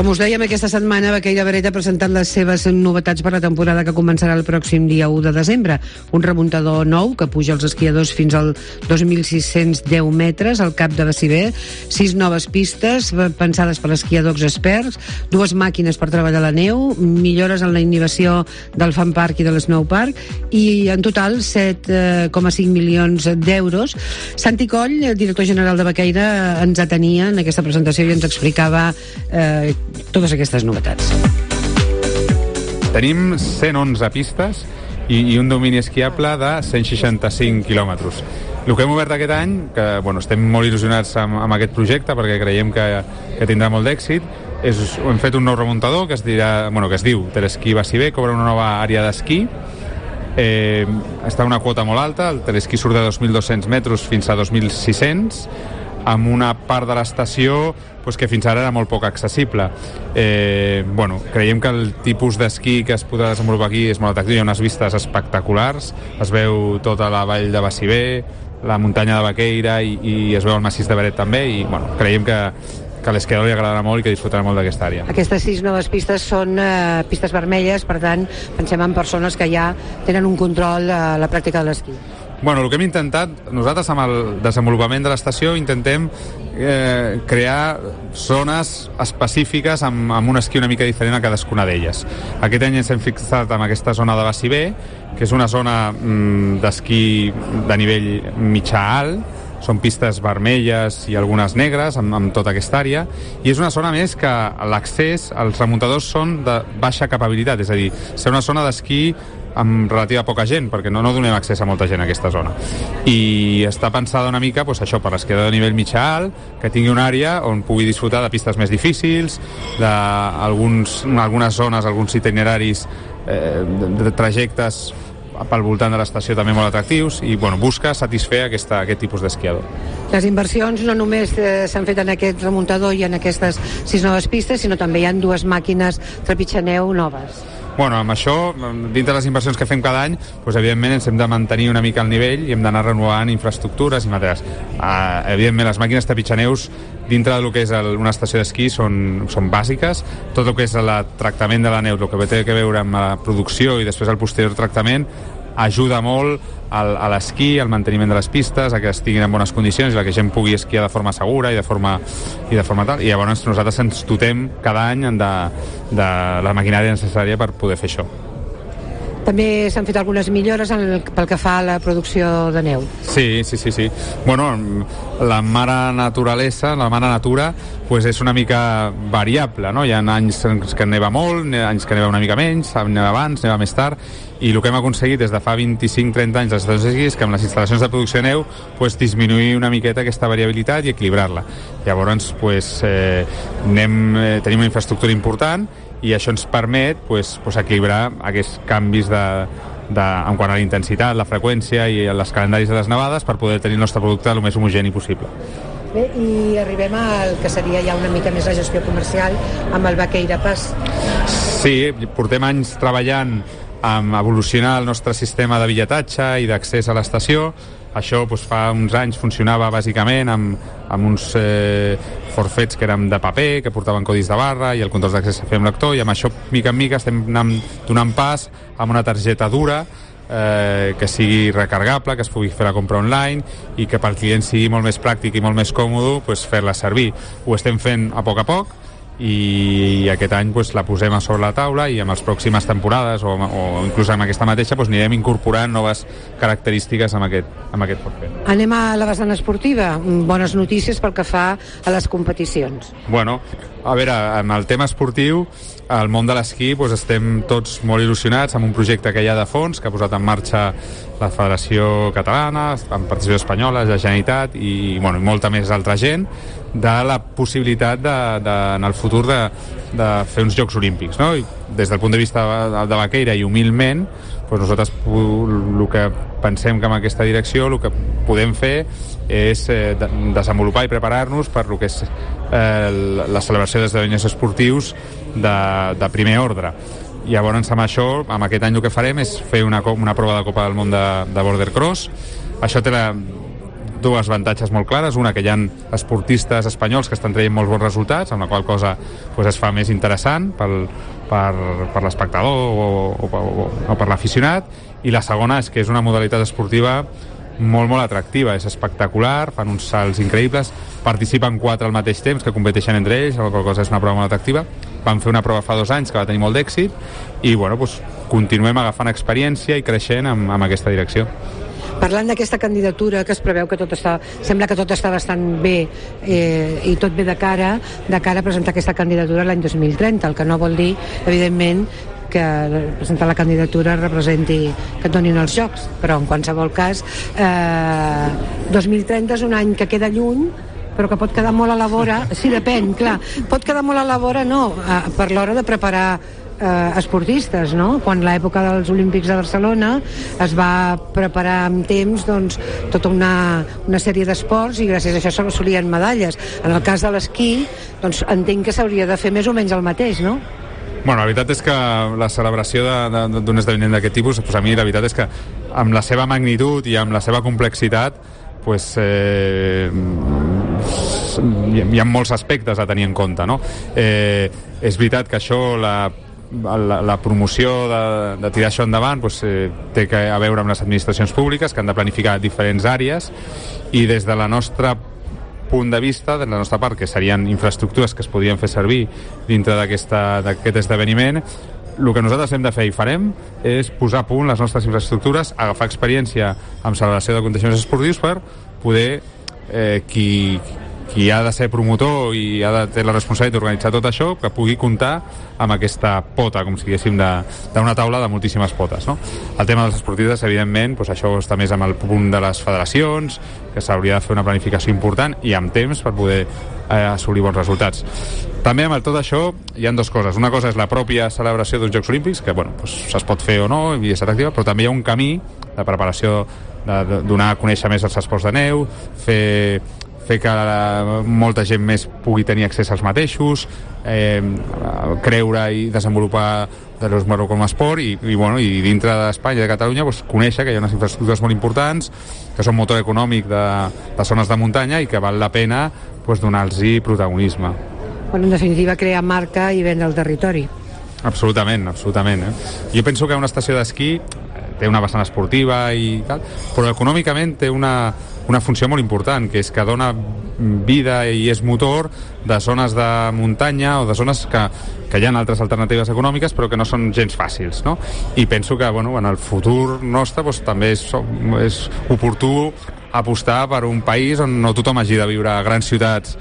Com us dèiem, aquesta setmana Baqueira Beret ha presentat les seves novetats per la temporada que començarà el pròxim dia 1 de desembre. Un remuntador nou que puja els esquiadors fins al 2.610 metres al cap de Baciver, 6 noves pistes pensades per esquiadors experts, 2 màquines per treballar la neu, millores en la inhibició del Fan Park i de l'Snow Park, i en total 7,5 milions d'euros. Santi Coll, el director general de Baqueira, ens atenia en aquesta presentació i ens explicava totes aquestes novetats. Tenim 111 pistes i un domini esquiable de 165 quilòmetres. El que hem obert aquest any, que estem molt il·lusionats amb aquest projecte perquè creiem que tindrà molt d'èxit, hem fet un nou remuntador que es diu Telesquí Baciver, que obre una nova àrea d'esquí. Està a una quota molt alta, el telesquí surt de 2.200 metres fins a 2.600, amb una part de l'estació que fins ara era molt poc accessible. Creiem que el tipus d'esquí que es podrà desenvolupar aquí és molt atractiu, hi ha unes vistes espectaculars, es veu tota la vall de Baciver, la muntanya de Baqueira i es veu el massís de Beret també, i creiem que a l'esquiador li agradarà molt i que disfrutarà molt d'aquesta àrea. Aquestes 6 noves pistes són pistes vermelles, per tant, pensem en persones que ja tenen un control a la pràctica de l'esquí. El que hem intentat, nosaltres amb el desenvolupament de l'estació intentem crear zones específiques amb un esquí una mica diferent a cadascuna d'elles. Aquest any ens hem fixat en aquesta zona de Baciver, que és una zona d'esquí de nivell mitjà-alt, són pistes vermelles i algunes negres amb tota aquesta àrea, i és una zona més que l'accés, els remuntadors són de baixa capabilitat, és a dir, ser una zona d'esquí amb relativa poca gent, perquè no donem accés a molta gent a aquesta zona. I està pensada una mica això per l'esquiador de nivell mitjà-alt, que tingui una àrea on pugui disfrutar de pistes més difícils, d'algunes zones, alguns itineraris de trajectes pel voltant de l'estació també molt atractius, i busca satisfer aquest tipus d'esquiador. Les inversions no només s'han fet en aquest remuntador i en aquestes 6 noves pistes, sinó també hi ha 2 màquines trepitjaneu noves. Amb això, dintre de les inversions que fem cada any, evidentment ens hem de mantenir una mica el nivell i hem d'anar renovant infraestructures i materials. Evidentment, les màquines trepitjaneus dintre del que és una estació d'esquí són bàsiques. Tot el que és el tractament de la neu, el que té a veure amb la producció i després el posterior tractament, ajuda molt a l'esquí, al manteniment de les pistes, a que estiguin en bones condicions i a que la gent pugui esquiar de forma segura i de forma tal. I llavors nosaltres ens dotem cada any de la maquinària necessària per poder fer això. També s'han fet algunes millores pel que fa a la producció de neu. Sí. La mare naturalesa, la mare natura, és una mica variable, no? Hi ha anys que neva molt, anys que neva una mica menys, neva abans, neva més tard, i el que hem aconseguit des de fa 25-30 anys les estacions d'esquí és que amb les instal·lacions de producció de neu disminuir una miqueta aquesta variabilitat i equilibrar-la. Llavors tenim una infraestructura important i això ens permet equilibrar aquests canvis en quant a la intensitat, la freqüència i els calendaris de les nevades per poder tenir el nostre producte el més homogeni possible. Bé, i arribem al que seria ja una mica més la gestió comercial amb el Baqueira Pass. Sí, portem anys treballant amb evolucionar el nostre sistema de bitlletatge i d'accés a l'estació. Això fa uns anys funcionava bàsicament amb uns forfets que eren de paper, que portaven codis de barra i el control d'accés a fer amb lector, i amb això mica en mica estem donant pas amb una targeta dura que sigui recargable, que es pugui fer la compra online i que pel client sigui molt més pràctic i molt més còmode fer-la servir. Ho estem fent a poc i aquest any la posem a sobre la taula i amb les pròximes temporades o inclús amb aquesta mateixa anirem incorporant noves característiques amb aquest forfet. Anem a la vessant esportiva. Bones notícies pel que fa a les competicions. A veure, amb el tema esportiu, al món de l'esquí estem tots molt il·lusionats amb un projecte que hi ha de fons, que ha posat en marxa la Federació Catalana, amb participació espanyola, la Generalitat i molta més altra gent, de la possibilitat en el futur de fer uns Jocs Olímpics, no? I des del punt de vista de Baqueira i humilment, nosaltres el que pensem que amb aquesta direcció el que podem fer és desenvolupar i preparar-nos per el que és la celebració d'esdeveniments esportius de primer ordre. Llavors amb això, amb aquest any el que farem és fer una prova de Copa del Món de Border Cross. Això té dues avantatges molt clares. Una, que hi ha esportistes espanyols que estan traient molts bons resultats, amb la qual cosa pues, es fa més interessant per l'espectador o per l'aficionat, i la segona és que és una modalitat esportiva molt, molt atractiva, és espectacular, fan uns salts increïbles, participen 4 al mateix temps que competeixen entre ells, la qual cosa és una prova molt atractiva. Vam fer una prova fa 2 anys que va tenir molt d'èxit i bueno, doncs, continuem agafant experiència i creixent amb aquesta direcció. Parlant d'aquesta candidatura, que es preveu que sembla que tot està bastant bé i tot bé de cara a presentar aquesta candidatura l'any 2030, el que no vol dir, evidentment, que presentar la candidatura representi que et donin els jocs, però en qualsevol cas 2030 és un any que queda lluny, però que pot quedar molt a la vora, sí, depèn, clar, pot quedar molt a la vora, per l'hora de preparar esportistes, no? Quan l'època dels Olímpics de Barcelona es va preparar amb temps doncs, tota una sèrie d'esports i gràcies a això s'assolien medalles. En el cas de l'esquí, doncs, entenc que s'hauria de fer més o menys el mateix, no? Bueno, la veritat és que la celebració d'un esdeveniment d'aquest tipus, pues a mi la veritat és que amb la seva magnitud i amb la seva complexitat pues, hi ha molts aspectes a tenir en compte, no? És veritat que això, la promoció de tirar això endavant pues, té a veure amb les administracions públiques que han de planificar diferents àrees i des de la nostra punt de vista, de la nostra part, que serien infraestructures que es podien fer servir dintre d'aquest esdeveniment, el que nosaltres hem de fer i farem és posar a punt les nostres infraestructures, agafar experiència amb celebració de competicions esportius per poder qui ha de ser promotor i ha de ter la responsabilitat d'organitzar tot això, que pugui comptar amb aquesta pota, com si diguéssim, d'una taula de moltíssimes potes, no? El tema dels esportistes, evidentment, doncs això està més amb el punt de les federacions, que s'hauria de fer una planificació important i amb temps per poder assolir bons resultats. També amb tot això hi ha dues coses. Una cosa és la pròpia celebració dels Jocs Olímpics, que bueno, doncs es pot fer o no i és atractiva, però també hi ha un camí de preparació, de donar a conèixer més els esports de neu, fer que molta gent més pugui tenir accés als mateixos, creure i desenvolupar de l'osmero com a esport i dintre d'Espanya i de Catalunya doncs, conèixer que hi ha unes infraestructures molt importants que són motor econòmic de zones de muntanya i que val la pena doncs, donar-los protagonisme. Bueno, en definitiva, crear marca i vendre el territori. Absolutament. Jo penso que una estació d'esquí té una vessant esportiva i tal, però econòmicament té una funció molt important, que és que dona vida i és motor de zones de muntanya o de zones que hi ha altres alternatives econòmiques però que no són gens fàcils, no? I penso que en el futur nostre doncs, també és oportú apostar per un país on no tothom hagi de viure a grans ciutats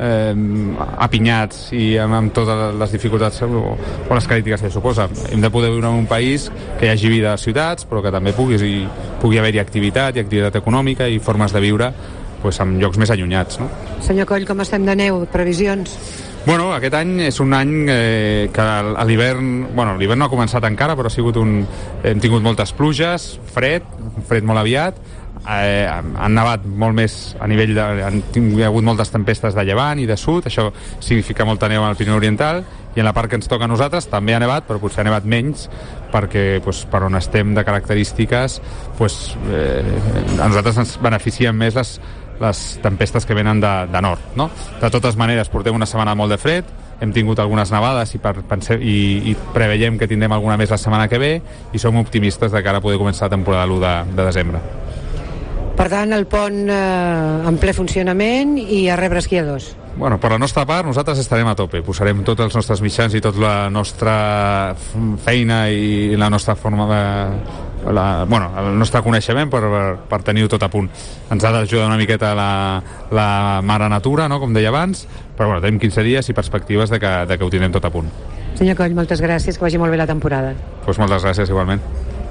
apinyats i amb totes les dificultats o les crítiques que suposa. Hem de poder viure en un país que hi hagi vida a ciutats però que també pugui haver-hi activitat i activitat econòmica i formes de viure pues, en llocs més allunyats, no? Senyor Coll, com estem de neu? Previsions? Bueno, aquest any és un any que a l'hivern, l'hivern no ha començat encara, però hem tingut moltes pluges, fred molt aviat, han nevat molt més a nivell hi ha hagut moltes tempestes de llevant i de sud, això significa molta neu al Pirineu Oriental, i en la part que ens toca a nosaltres també ha nevat, però potser ha nevat menys perquè per on estem de característiques a nosaltres ens beneficien més les tempestes que venen de nord, no? De totes maneres, portem una setmana molt de fred, hem tingut algunes nevades i preveiem que tindrem alguna més la setmana que ve i som optimistes de cara a poder començar la temporada l'1 de desembre. Per tant, el pont en ple funcionament i a rebre esquiadors. Bueno, per la nostra part, nosaltres estarem a tope. Posarem tots els nostres mitjans i tota la nostra feina i la nostra forma el nostre coneixement per tenir-ho tot a punt. Ens ha d'ajudar una miqueta la mare natura, no? Com deia abans, però tenim 15 dies i perspectives de que ho tindrem tot a punt. Senyor Coll, moltes gràcies, que vagi molt bé la temporada. Doncs moltes gràcies, igualment.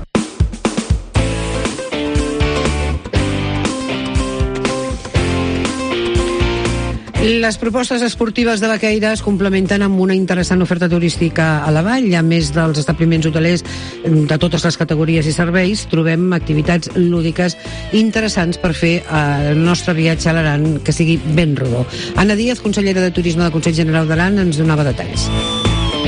Les propostes esportives de Baqueira es complementen amb una interessant oferta turística a la vall. A més dels establiments hotelers de totes les categories i serveis, trobem activitats lúdiques interessants per fer el nostre viatge a l'Aran que sigui ben rodó. Anna Díaz, consellera de Turisme del Consell General d'Aran, ens donava detalls.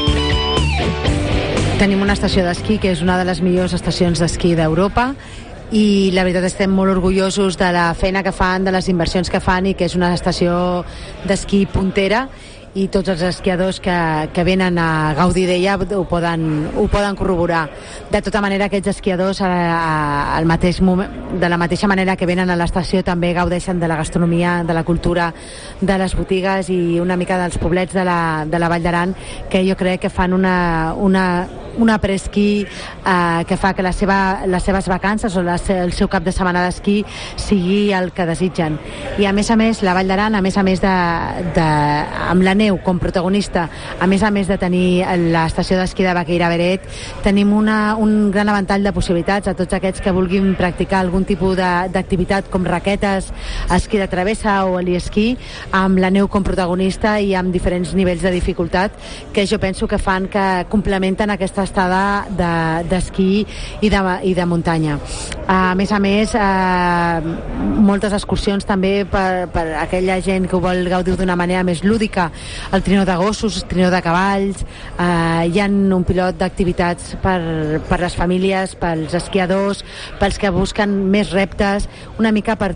Tenim una estació d'esquí que és una de les millors estacions d'esquí d'Europa i la veritat estem molt orgullosos de la feina que fan, de les inversions que fan, i que és una estació d'esquí puntera, i tots els esquiadors que venen a gaudir d'ella ho poden corroborar. De tota manera, aquests esquiadors al mateix moment, de la mateixa manera que venen a l'estació, també gaudeixen de la gastronomia, de la cultura, de les botigues i una mica dels poblets de la Vall d'Aran, que jo crec que fan una presquí que fa que les seves vacances o el seu cap de setmana d'esquí sigui el que desitgen. I a més, la Vall d'Aran, a més amb la neu com protagonista, a més de tenir l'estació d'esquí de Baqueira-Beret, tenim un gran avantall de possibilitats a tots aquests que vulguin practicar algun tipus d'activitat com raquetes, esquí de travessa o heliesquí, amb la neu com protagonista i amb diferents nivells de dificultat, que jo penso que fan que complementen aquesta estada d'esquí i de muntanya. A més, moltes excursions també per aquella gent que ho vol gaudir d'una manera més lúdica, el trinó de gossos, el trinó de cavalls, hi ha un pilot d'activitats per les famílies, pels esquiadors, pels que busquen més reptes, una mica per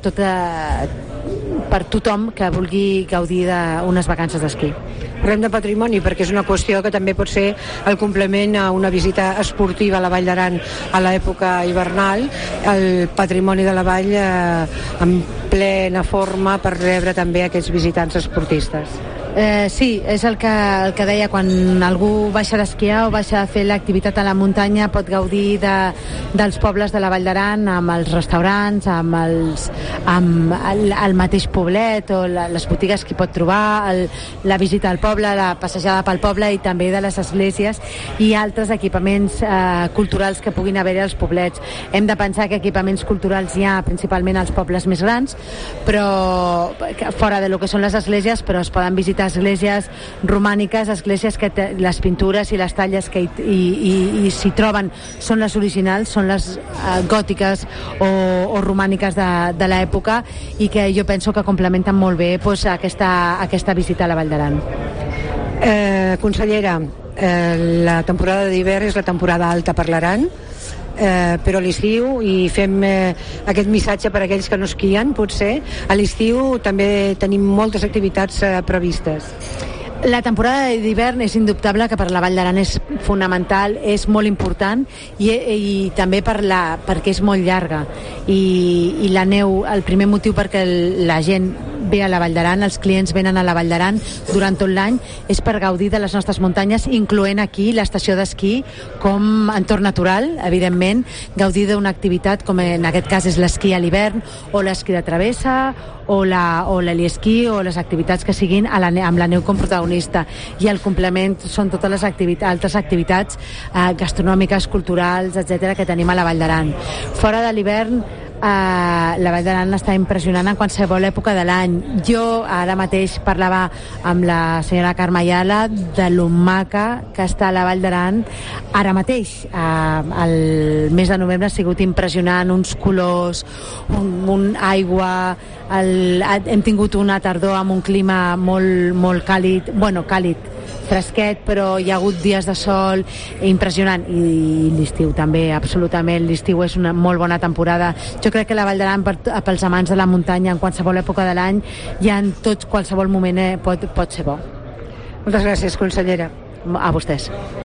tothom que vulgui gaudir d'unes vacances d'esquí. Parlem de patrimoni perquè és una qüestió que també pot ser el complement a una visita esportiva a la Vall d'Aran a l'època hivernal, el patrimoni de la vall en plena forma per rebre també aquests visitants esportistes. Sí, és el que deia, quan algú baixa d'esquiar o baixa a fer l'activitat a la muntanya pot gaudir dels pobles de la Vall d'Aran, amb els restaurants, amb el mateix poblet o les botigues que hi pot trobar, la visita al poble, la passejada pel poble i també de les esglésies i altres equipaments culturals que puguin haver-hi als poblets. Hem de pensar que equipaments culturals hi ha principalment als pobles més grans, però fora de lo que són les esglésies, però es poden visitar esglésies romàniques, esglésies que les pintures i les talles que hi s'hi troben són les originals, són les gòtiques o romàniques de l'època, i que jo penso que complementen molt bé aquesta visita a la Vall d'Aran. Consellera, la temporada d'hivern és la temporada alta per l'Aran, però a l'estiu, i fem aquest missatge per a aquells que no esquien, potser a l'estiu també tenim moltes activitats previstes. La temporada d'hivern és indubtable que per la Vall d'Aran és fonamental, és molt important i també perquè és molt llarga i la neu, el primer motiu perquè la gent ve a la Vall d'Aran, els clients venen a la Vall d'Aran durant tot l'any, és per gaudir de les nostres muntanyes, incloent aquí l'estació d'esquí com entorn natural, evidentment, gaudir d'una activitat com en aquest cas és l'esquí a l'hivern o l'esquí de travessa o l'heliesquí o les activitats que siguin amb la neu com protagonista, i el complement són totes les altres activitats gastronòmiques, culturals, etc., que tenim a la Vall d'Aran. Fora de l'hivern, la Vall d'Aran està impressionant en qualsevol època de l'any. Jo ara mateix parlava amb la senyora Carme Ayala de lo maca que està a la Vall d'Aran ara mateix. El mes de novembre ha sigut impressionant, uns colors, aigua, hem tingut una tardor amb un clima molt càlid, fresquet, però hi ha hagut dies de sol impressionant, i l'estiu també, absolutament, l'estiu és una molt bona temporada. Jo crec que la Vall d'Aran pels amants de la muntanya en qualsevol època de l'any i en qualsevol moment pot ser bo. Moltes gràcies, consellera. A vostès.